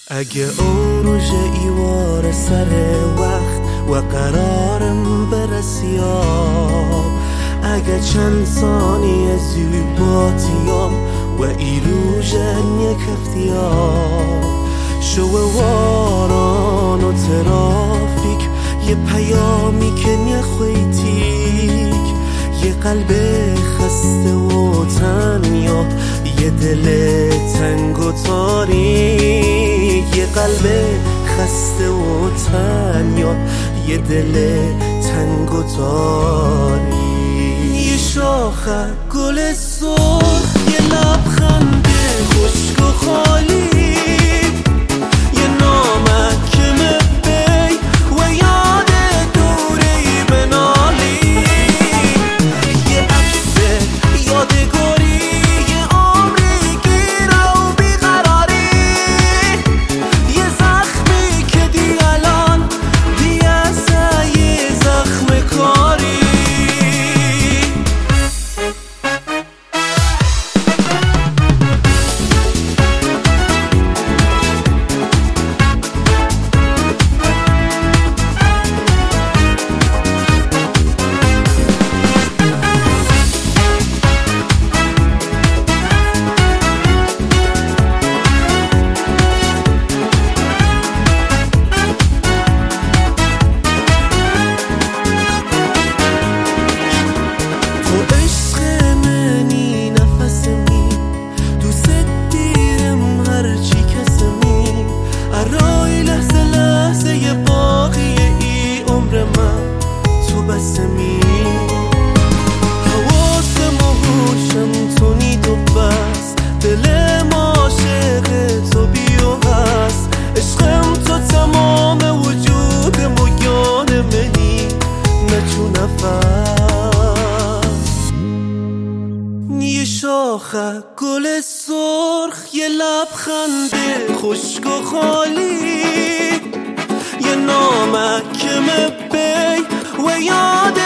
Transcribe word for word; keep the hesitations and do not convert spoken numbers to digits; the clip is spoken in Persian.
اگه اوروژ ایوار سر وقت و قرارم برسیام، اگه چند ثانیه زیباتیام و ایروژن یک هفتیام، شو واران و ترافیک یه پیامی که نخویتیک، یه قلب خسته و تنیا، یه دل تنگ و تاریک، یه قلب خسته و تنیا، یه دل تنگ و تاریک. یه شاخه گل سرخ، یه لبخند خشک و خالی، یه نامحکم بی و یاد دوره‌ای بنالی، یه عکس یادگاری، یه عمری گیره و بیقراری، یه زخمی که دی الان دیگه سعی زخم کاری. حواسم و هوشم تو نید و بس، دلم عاشق تو بیو هست، عشقم تو تمام وجودم و یان منی نچو نفس. یه شاخه گل سرخ، یه لبخند خشک و خالی، یه نامحکم بی و یاد